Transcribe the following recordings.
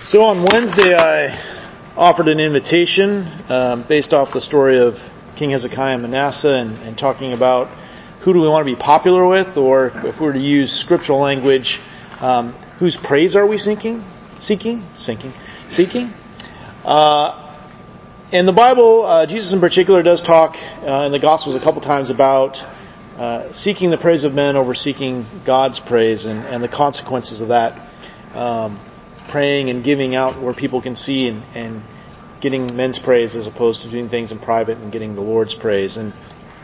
So on Wednesday, I offered an invitation based off the story of King Hezekiah and Manasseh and talking about who do we want to be popular with, or if we were to use scriptural language, whose praise are we seeking? In the Bible, Jesus in particular does talk in the Gospels a couple times about seeking the praise of men over seeking God's praise and the consequences of that. Praying and giving out where people can see and getting men's praise as opposed to doing things in private and getting the Lord's praise. And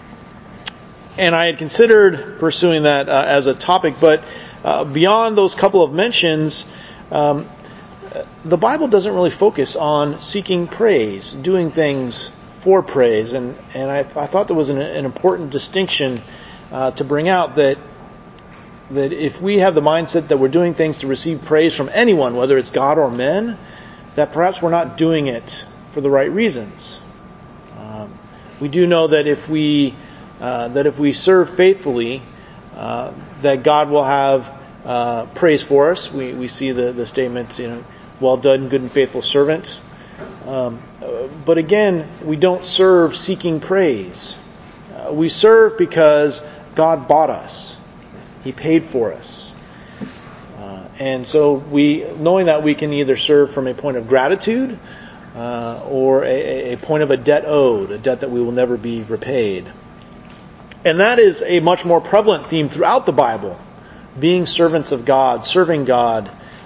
I had considered pursuing that as a topic, but beyond those couple of mentions, the Bible doesn't really focus on seeking praise, doing things for praise. And I thought there was an important distinction to bring out that if we have the mindset that we're doing things to receive praise from anyone, whether it's God or men, that perhaps we're not doing it for the right reasons. We do know that if we serve faithfully, that God will have praise for us. We see the statement, well done, good and faithful servant. But again, we don't serve seeking praise. We serve because God bought us. He paid for us. And so knowing that we can either serve from a point of gratitude or a point of a debt owed, a debt that we will never be repaid. And that is a much more prevalent theme throughout the Bible, being servants of God, serving God,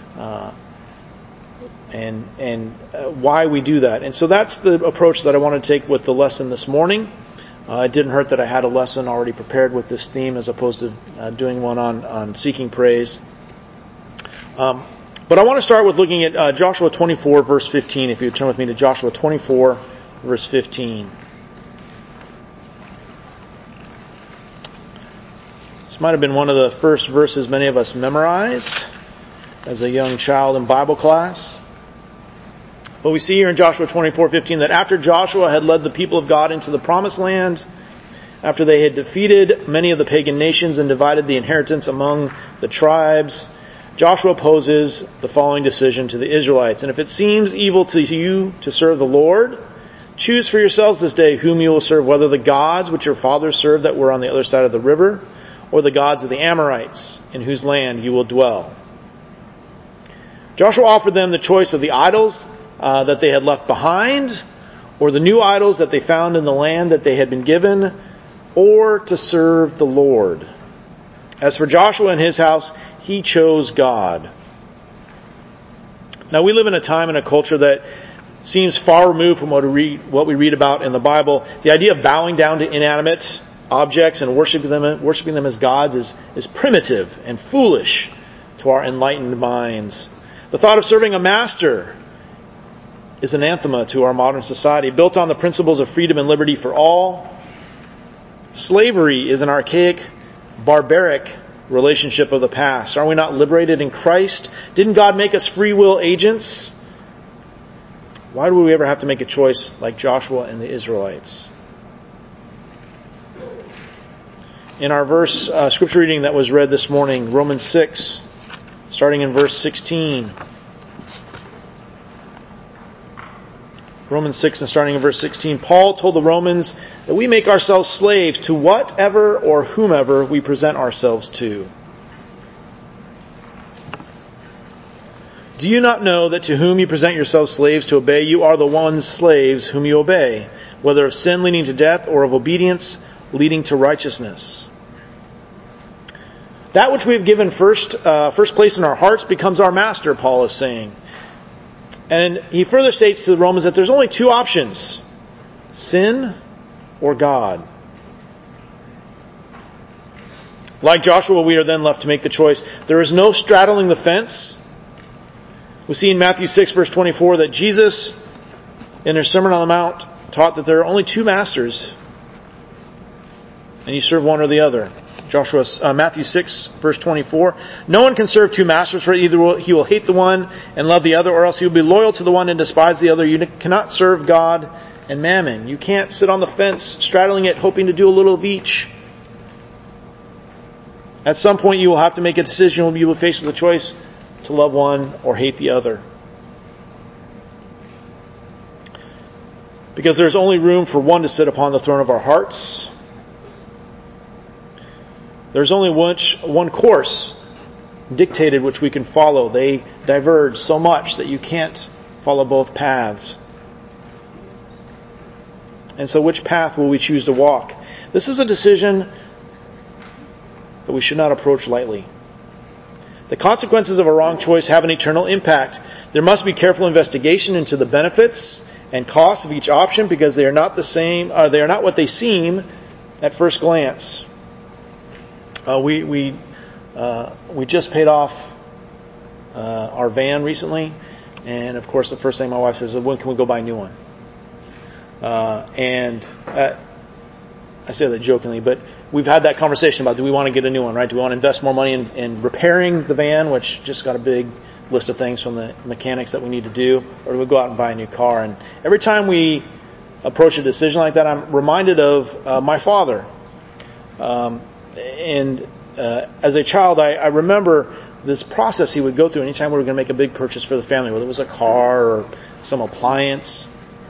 and why we do that. And so that's the approach that I want to take with the lesson this morning. It didn't hurt that I had a lesson already prepared with this theme as opposed to doing one on seeking praise. But I want to start with looking at Joshua 24, verse 15. If you would turn with me to Joshua 24, verse 15. This might have been one of the first verses many of us memorized as a young child in Bible class. But we see here in Joshua 24:15 that after Joshua had led the people of God into the promised land, after they had defeated many of the pagan nations and divided the inheritance among the tribes, Joshua poses the following decision to the Israelites. And if it seems evil to you to serve the Lord, choose for yourselves this day whom you will serve, whether the gods which your fathers served that were on the other side of the river, or the gods of the Amorites, in whose land you will dwell. Joshua offered them the choice of the idols that they had left behind, or the new idols that they found in the land that they had been given, or to serve the Lord. As for Joshua and his house, he chose God. Now we live in a time and a culture that seems far removed from what we read about in the Bible. The idea of bowing down to inanimate objects and worshiping them as gods is primitive and foolish to our enlightened minds. The thought of serving a master is anathema to our modern society, built on the principles of freedom and liberty for all. Slavery is an archaic, barbaric relationship of the past. Are we not liberated in Christ? Didn't God make us free will agents? Why do we ever have to make a choice like Joshua and the Israelites? In our scripture reading that was read this morning, Romans 6, starting in verse 16. Romans 6 and starting in verse 16, Paul told the Romans that we make ourselves slaves to whatever or whomever we present ourselves to. Do you not know that to whom you present yourselves slaves to obey, you are the ones slaves whom you obey, whether of sin leading to death or of obedience leading to righteousness? That which we have given first place in our hearts becomes our master, Paul is saying. And he further states to the Romans that there's only two options: sin or God. Like Joshua, we are then left to make the choice. There is no straddling the fence. We see in Matthew 6, verse 24, that Jesus, in his Sermon on the Mount, taught that there are only two masters, and you serve one or the other. Matthew 6, verse 24. No one can serve two masters, for either he will hate the one and love the other, or else he will be loyal to the one and despise the other. You cannot serve God and mammon. You can't sit on the fence, straddling it, hoping to do a little of each. At some point you will have to make a decision. You will be faced with a choice to love one or hate the other. because there's only room for one to sit upon the throne of our hearts. There's only one course dictated which we can follow. They diverge so much that you can't follow both paths. And so which path will we choose to walk? This is a decision that we should not approach lightly. The consequences of a wrong choice have an eternal impact. There must be careful investigation into the benefits and costs of each option, because they are not the same. They are not what they seem at first glance. We just paid off our van recently, and of course, the first thing my wife says is, "When can we go buy a new one?" I say that jokingly, but we've had that conversation about, do we want to get a new one, right? Do we want to invest more money in repairing the van, which just got a big list of things from the mechanics that we need to do, or do we go out and buy a new car? And every time we approach a decision like that, I'm reminded of my father. As a child, I remember this process he would go through anytime we were going to make a big purchase for the family, whether it was a car or some appliance.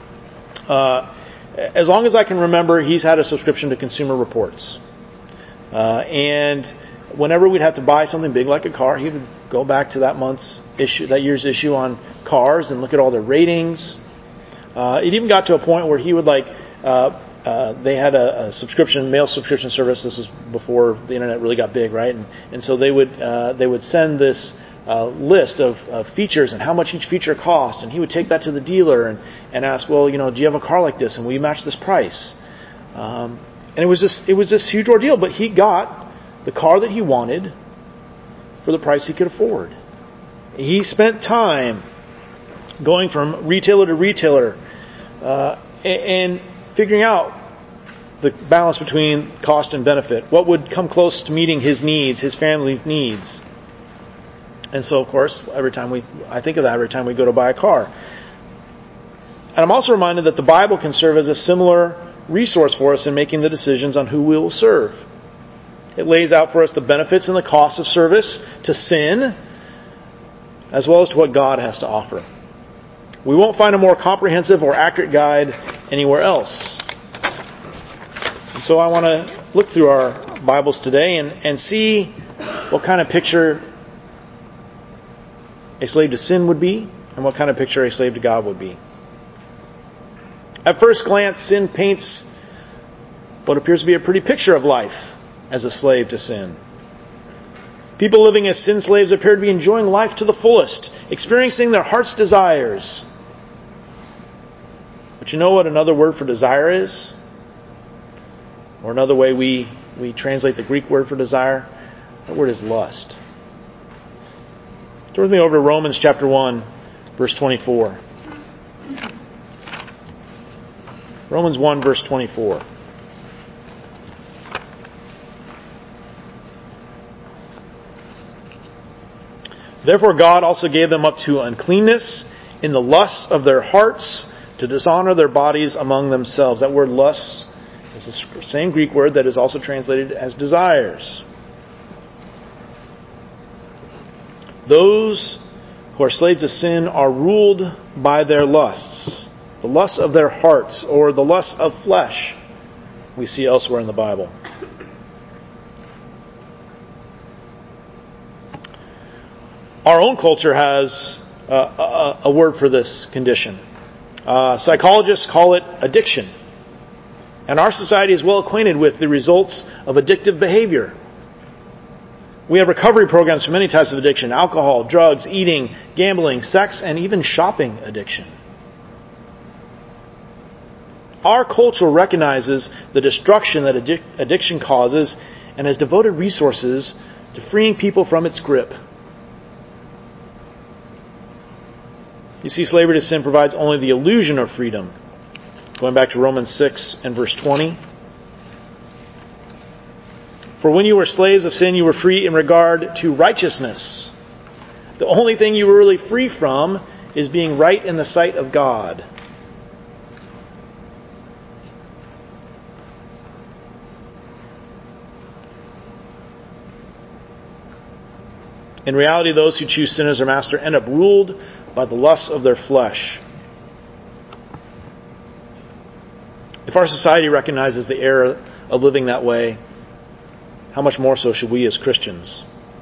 As long as I can remember, he's had a subscription to Consumer Reports. And whenever we'd have to buy something big like a car, he would go back to that year's issue on cars and look at all their ratings. It even got to a point where he would they had a mail subscription service. This was before the internet really got big, right? And so they would send this list of features and how much each feature cost, and he would take that to the dealer and ask, well, do you have a car like this, and will you match this price? And it was this huge ordeal, but he got the car that he wanted for the price he could afford. He spent time going from retailer to retailer and figuring out the balance between cost and benefit, what would come close to meeting his needs, his family's needs. And so, of course, I think of that every time we go to buy a car. And I'm also reminded that the Bible can serve as a similar resource for us in making the decisions on who we will serve. It lays out for us the benefits and the costs of service to sin, as well as to what God has to offer. We won't find a more comprehensive or accurate guide anywhere else. And so I want to look through our Bibles today and see what kind of picture a slave to sin would be, and what kind of picture a slave to God would be. At first glance, sin paints what appears to be a pretty picture of life as a slave to sin. People living as sin slaves appear to be enjoying life to the fullest, experiencing their heart's desires. But you know what another word for desire is? Or another way we translate the Greek word for desire? That word is lust. Turn with me over to Romans chapter 1, verse 24. Romans 1, verse 24. Therefore God also gave them up to uncleanness in the lusts of their hearts, to dishonor their bodies among themselves. That word lusts is the same Greek word that is also translated as desires. Those who are slaves of sin are ruled by their lusts, the lusts of their hearts, or the lusts of flesh, we see elsewhere in the Bible. Our own culture has a word for this condition. Psychologists call it addiction. And our society is well acquainted with the results of addictive behavior. We have recovery programs for many types of addiction: alcohol, drugs, eating, gambling, sex, and even shopping addiction. Our culture recognizes the destruction that addiction causes and has devoted resources to freeing people from its grip. You see, slavery to sin provides only the illusion of freedom. Going back to Romans 6 and verse 20. For when you were slaves of sin, you were free in regard to righteousness. The only thing you were really free from is being right in the sight of God. In reality, those who choose sin as their master end up ruled by the lusts of their flesh. If our society recognizes the error of living that way, how much more so should we as Christians?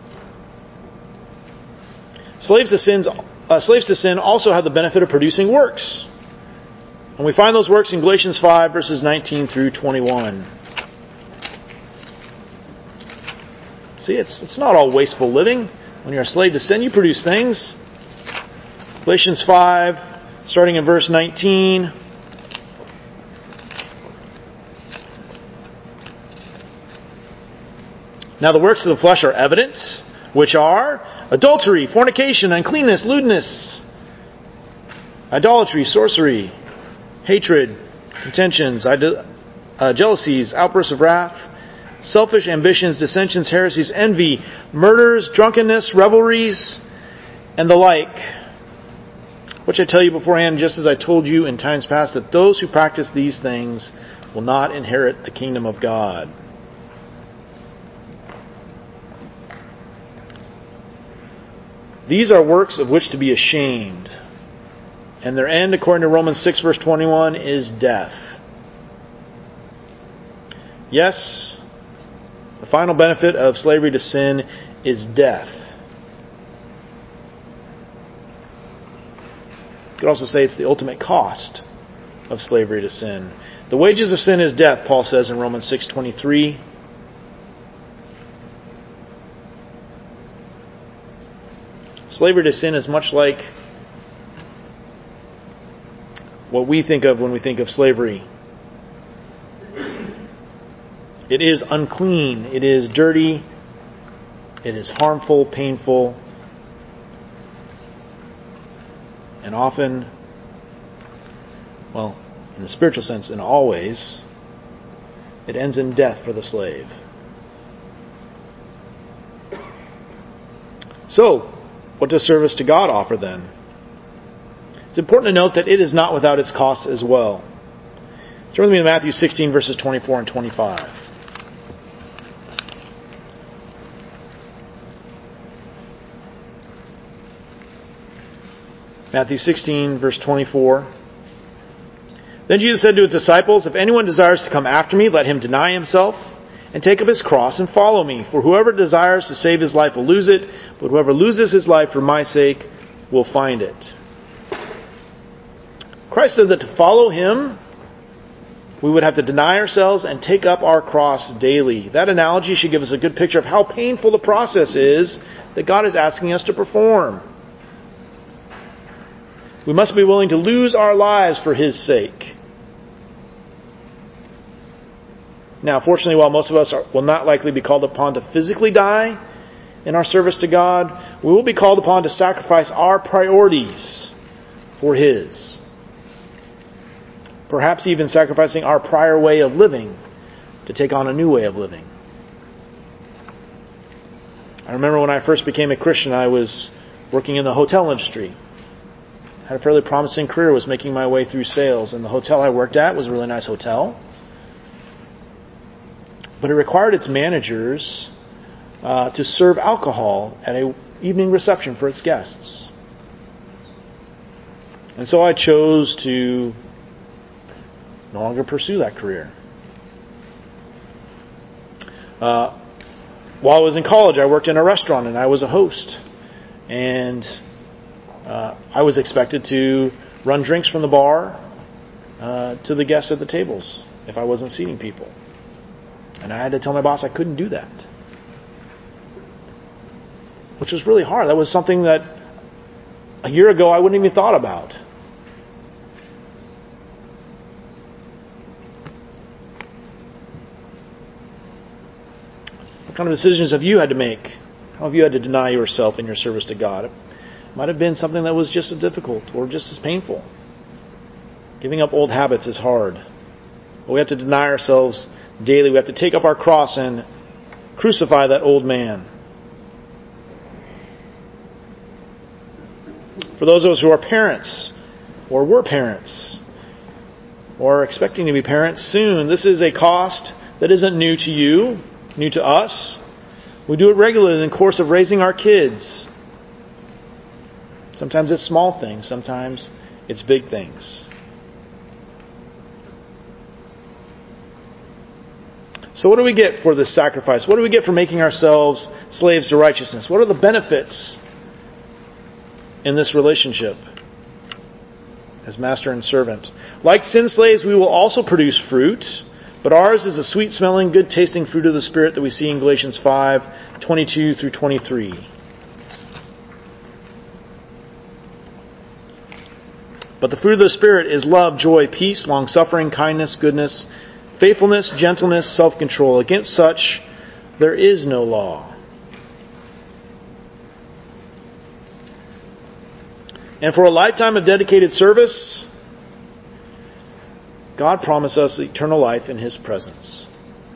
Slaves to sin also have the benefit of producing works. And we find those works in Galatians 5, verses 19 through 21. See, it's not all wasteful living. When you're a slave to sin, you produce things. Galatians 5, starting in verse 19. Now the works of the flesh are evident, which are adultery, fornication, uncleanness, lewdness, idolatry, sorcery, hatred, contentions, jealousies, outbursts of wrath, selfish ambitions, dissensions, heresies, envy, murders, drunkenness, revelries, and the like. Which I tell you beforehand, just as I told you in times past, that those who practice these things will not inherit the kingdom of God. These are works of which to be ashamed, and their end, according to Romans 6, verse 21, is death. Yes, the final benefit of slavery to sin is death. You could also say it's the ultimate cost of slavery to sin. The wages of sin is death, Paul says in Romans 6:23. Slavery to sin is much like what we think of when we think of slavery. It is unclean, it is dirty, it is harmful, painful, and often, well, in the spiritual sense, and always, it ends in death for the slave. So, what does service to God offer then? It's important to note that it is not without its costs as well. Turn with me to Matthew 16, verses 24 and 25. Matthew 16, verse 24. Then Jesus said to his disciples, "If anyone desires to come after me, let him deny himself and take up his cross and follow me. For whoever desires to save his life will lose it, but whoever loses his life for my sake will find it." Christ said that to follow him, we would have to deny ourselves and take up our cross daily. That analogy should give us a good picture of how painful the process is that God is asking us to perform. We must be willing to lose our lives for his sake. Now, fortunately, while most of us will not likely be called upon to physically die in our service to God, we will be called upon to sacrifice our priorities for his. Perhaps even sacrificing our prior way of living to take on a new way of living. I remember when I first became a Christian, I was working in the hotel industry. I had a fairly promising career, was making my way through sales, and the hotel I worked at was a really nice hotel. But it required its managers to serve alcohol at an evening reception for its guests. And so I chose to no longer pursue that career. While I was in college, I worked in a restaurant and I was a host. And I was expected to run drinks from the bar to the guests at the tables if I wasn't seating people. And I had to tell my boss I couldn't do that. Which was really hard. That was something that a year ago I wouldn't even thought about. What kind of decisions have you had to make? How have you had to deny yourself in your service to God? It might have been something that was just as difficult or just as painful. Giving up old habits is hard. But we have to deny ourselves daily. We have to take up our cross and crucify that old man. For those of us who are parents, or were parents, or are expecting to be parents soon, this is a cost that isn't new to you, new to us. We do it regularly in the course of raising our kids. Sometimes it's small things, sometimes it's big things. So what do we get for this sacrifice? What do we get for making ourselves slaves to righteousness? What are the benefits in this relationship as master and servant? Like sin slaves, we will also produce fruit, but ours is a sweet-smelling, good-tasting fruit of the Spirit that we see in Galatians 5:22 through 23. But the fruit of the Spirit is love, joy, peace, long-suffering, kindness, goodness, faithfulness, gentleness, self-control. Against such there is no law. And for a lifetime of dedicated service, God promised us eternal life in His presence.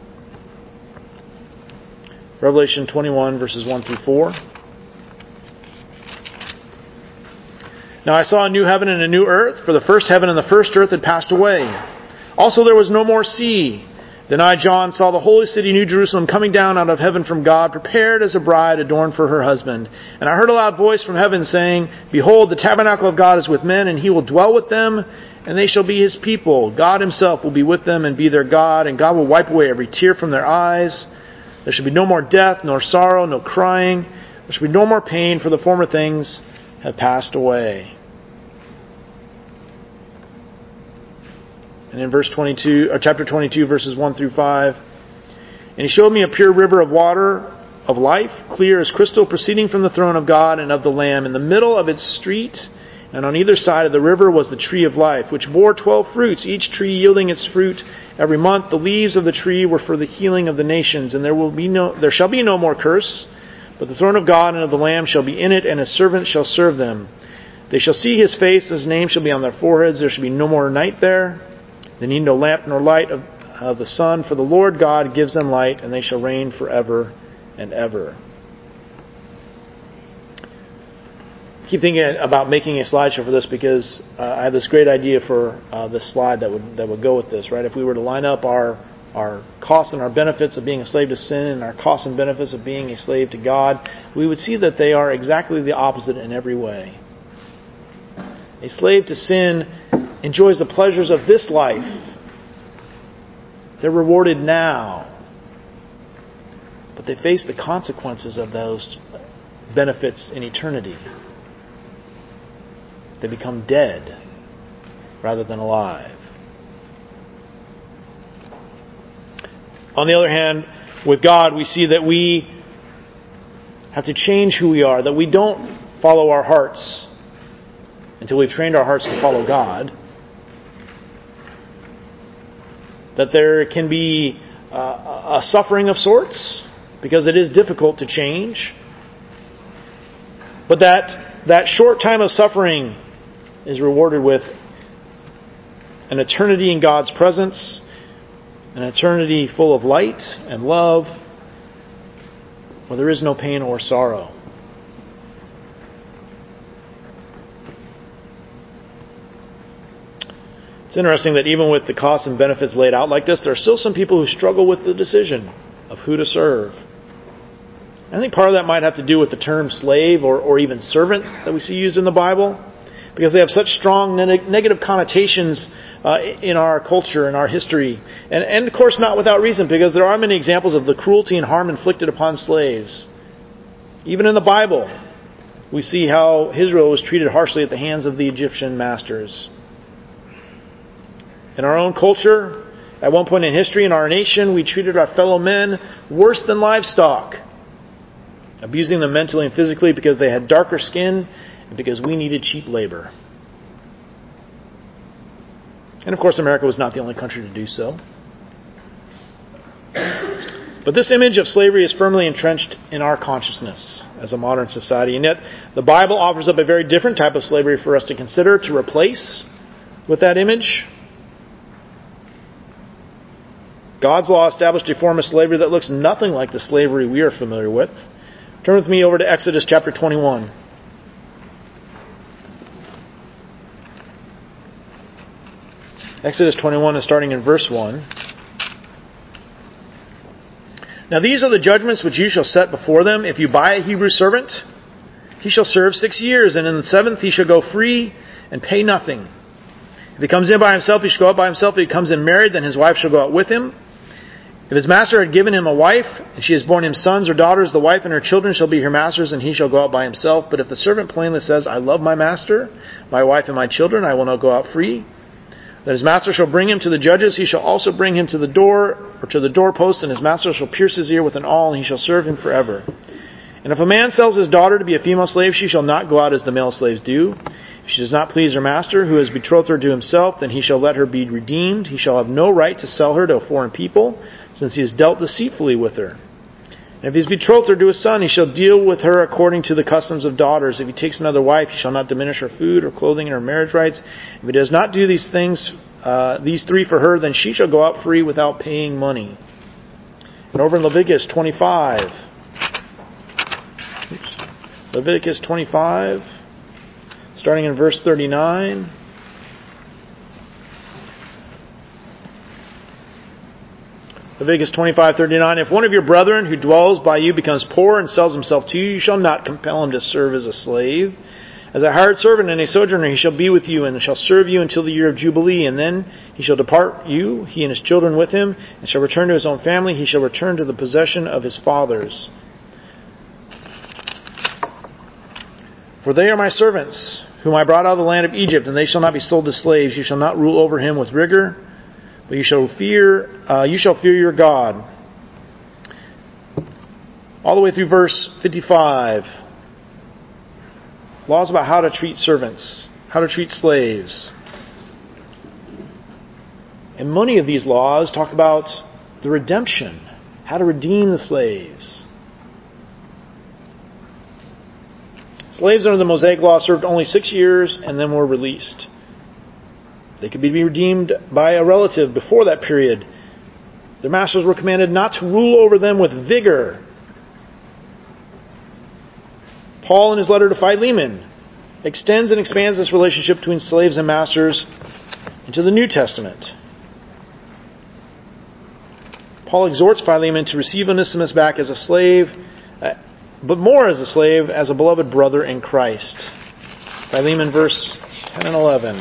Revelation 21, verses 1 through 4. Now I saw a new heaven and a new earth, for the first heaven and the first earth had passed away. Also there was no more sea. Then I, John, saw the holy city, New Jerusalem, coming down out of heaven from God, prepared as a bride adorned for her husband. And I heard a loud voice from heaven saying, Behold, the tabernacle of God is with men, and He will dwell with them, and they shall be His people. God Himself will be with them and be their God, and God will wipe away every tear from their eyes. There shall be no more death, nor sorrow, no crying. There shall be no more pain, for the former things have passed away. And in chapter 22, verses 1 through 5, And He showed me a pure river of water of life, clear as crystal, proceeding from the throne of God and of the Lamb. In the middle of its street, and on either side of the river, was the tree of life, which bore 12 fruits, each tree yielding its fruit every month. The leaves of the tree were for the healing of the nations. And there shall be no more curse, but the throne of God and of the Lamb shall be in it, and His servants shall serve them. They shall see His face, His name shall be on their foreheads. There shall be no more night there. They need no lamp nor light of the sun, for the Lord God gives them light, and they shall reign forever and ever. I keep thinking about making a slideshow for this because I have this great idea for this slide that would go with this, right? If we were to line up our costs and our benefits of being a slave to sin and our costs and benefits of being a slave to God, we would see that they are exactly the opposite in every way. A slave to sin enjoys the pleasures of this life. They're rewarded now. But they face the consequences of those benefits in eternity. They become dead rather than alive. On the other hand, with God, we see that we have to change who we are, that we don't follow our hearts until we've trained our hearts to follow God. That there can be a suffering of sorts, because it is difficult to change. But that short time of suffering is rewarded with an eternity in God's presence, an eternity full of light and love, where there is no pain or sorrow. It's interesting that even with the costs and benefits laid out like this, there are still some people who struggle with the decision of who to serve. I think part of that might have to do with the term slave or even servant that we see used in the Bible, because they have such strong negative connotations in our culture and our history. And of course not without reason, because there are many examples of the cruelty and harm inflicted upon slaves. Even in the Bible, we see how Israel was treated harshly at the hands of the Egyptian masters. In our own culture, at one point in history in our nation, we treated our fellow men worse than livestock, abusing them mentally and physically because they had darker skin and because we needed cheap labor. And of course, America was not the only country to do so. But this image of slavery is firmly entrenched in our consciousness as a modern society. And yet, the Bible offers up a very different type of slavery for us to consider, to replace with that image. God's law established a form of slavery that looks nothing like the slavery we are familiar with. Turn with me over to Exodus chapter 21. Exodus 21 is starting in verse 1. Now these are the judgments which you shall set before them. If you buy a Hebrew servant, he shall serve 6 years, and in the 7th he shall go free and pay nothing. If he comes in by himself, he shall go out by himself. If he comes in married, then his wife shall go out with him. If his master had given him a wife, and she has borne him sons or daughters, the wife and her children shall be her master's, and he shall go out by himself. But if the servant plainly says, I love my master, my wife and my children, I will not go out free, then his master shall bring him to the judges. He shall also bring him to the door, or to the doorpost, and his master shall pierce his ear with an awl, and he shall serve him forever. And if a man sells his daughter to be a female slave, she shall not go out as the male slaves do. If she does not please her master, who has betrothed her to himself, then he shall let her be redeemed. He shall have no right to sell her to a foreign people, since he has dealt deceitfully with her. And if he has betrothed her to his son, he shall deal with her according to the customs of daughters. If he takes another wife, he shall not diminish her food or clothing and her marriage rights. If he does not do these things, these three for her, then she shall go out free without paying money. And over in Leviticus 25, Leviticus 25, starting in verse 39. Leviticus 25:39. If one of your brethren who dwells by you becomes poor and sells himself to you, you shall not compel him to serve as a slave. As a hired servant and a sojourner, he shall be with you and shall serve you until the year of Jubilee. And then he shall depart you, he and his children with him, and shall return to his own family. He shall return to the possession of his fathers. For they are my servants, whom I brought out of the land of Egypt, and they shall not be sold as slaves. You shall not rule over him with rigor, but you shall fear your God. All the way through verse 55. Laws about how to treat servants, how to treat slaves. And many of these laws talk about the redemption, how to redeem the slaves. Slaves under the Mosaic Law served only 6 years and then were released. They could be redeemed by a relative before that period. Their masters were commanded not to rule over them with vigor. Paul, in his letter to Philemon, extends and expands this relationship between slaves and masters into the New Testament. Paul exhorts Philemon to receive Onesimus back as a slave, but more as a slave, as a beloved brother in Christ. Philemon verse 10 and 11.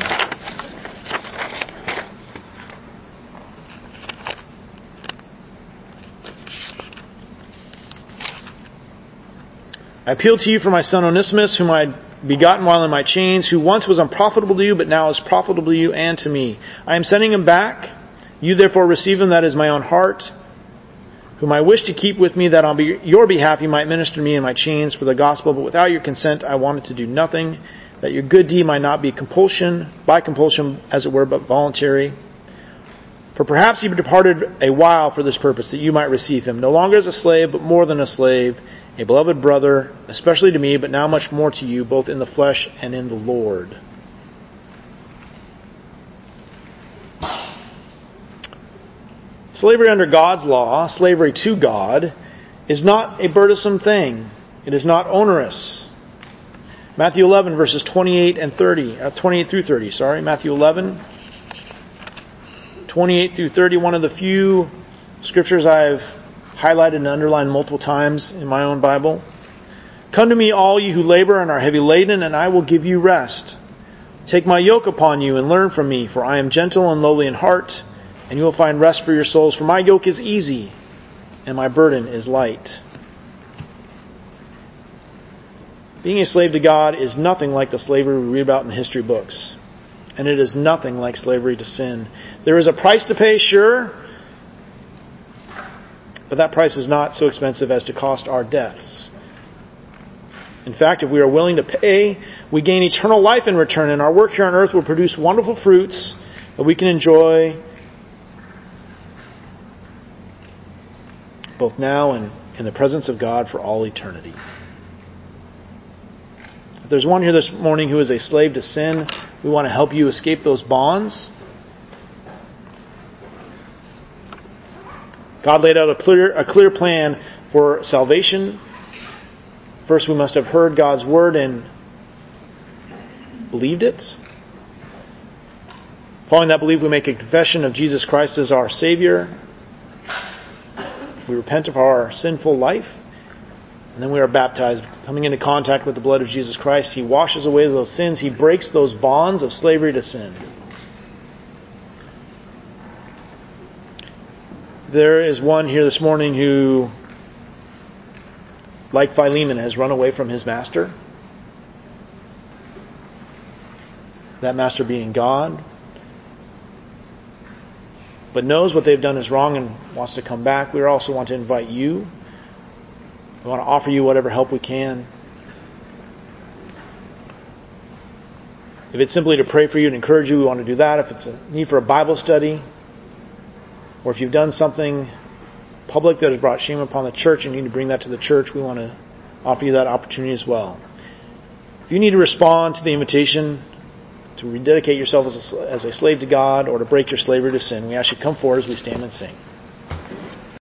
I appeal to you for my son Onesimus, whom I had begotten while in my chains, who once was unprofitable to you, but now is profitable to you and to me. I am sending him back. You therefore receive him, that is my own heart, whom I wish to keep with me, that on your behalf you might minister to me in my chains for the gospel. But without your consent I wanted to do nothing, that your good deed might not be by compulsion, as it were, but voluntary. For perhaps you departed a while for this purpose, that you might receive him, no longer as a slave, but more than a slave, a beloved brother, especially to me, but now much more to you, both in the flesh and in the Lord. Slavery under God's law, slavery to God, is not a burdensome thing. It is not onerous. Matthew 11, verses 28 through 30. Matthew 11, 28 through 30, one of the few scriptures I've highlighted and underlined multiple times in my own Bible. Come to me, all you who labor and are heavy laden, and I will give you rest. Take my yoke upon you and learn from me, for I am gentle and lowly in heart, and you will find rest for your souls. For my yoke is easy, and my burden is light. Being a slave to God is nothing like the slavery we read about in history books. And it is nothing like slavery to sin. There is a price to pay, sure, but that price is not so expensive as to cost our deaths. In fact, if we are willing to pay, we gain eternal life in return, and our work here on earth will produce wonderful fruits that we can enjoy both now and in the presence of God for all eternity. If there's one here this morning who is a slave to sin, we want to help you escape those bonds. God laid out a clear plan for salvation. First, we must have heard God's word and believed it. Following that belief, we make a confession of Jesus Christ as our Savior. We repent of our sinful life. And then we are baptized, coming into contact with the blood of Jesus Christ. He washes away those sins. He breaks those bonds of slavery to sin. there is one here this morning who, like Philemon, has run away from his master, that master being God, but knows what they've done is wrong and wants to come back, we also want to invite you. We want to offer you whatever help we can. If it's simply to pray for you and encourage you, we want to do that. If it's a need for a Bible study, or if you've done something public that has brought shame upon the church and you need to bring that to the church, we want to offer you that opportunity as well. If you need to respond to the invitation to rededicate yourself as a slave to God or to break your slavery to sin, we ask you to come forward as we stand and sing.